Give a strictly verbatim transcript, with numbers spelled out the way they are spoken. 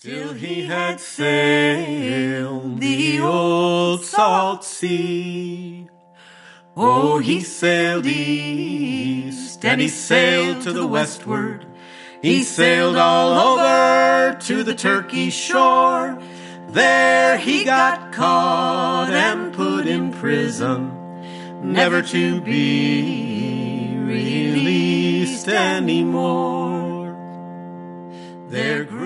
Till he had sailed the old salt sea. Oh, he sailed east, and he sailed to the westward. He sailed all over to the Turkey shore. There he got caught and put in prison, never to be released anymore. There grew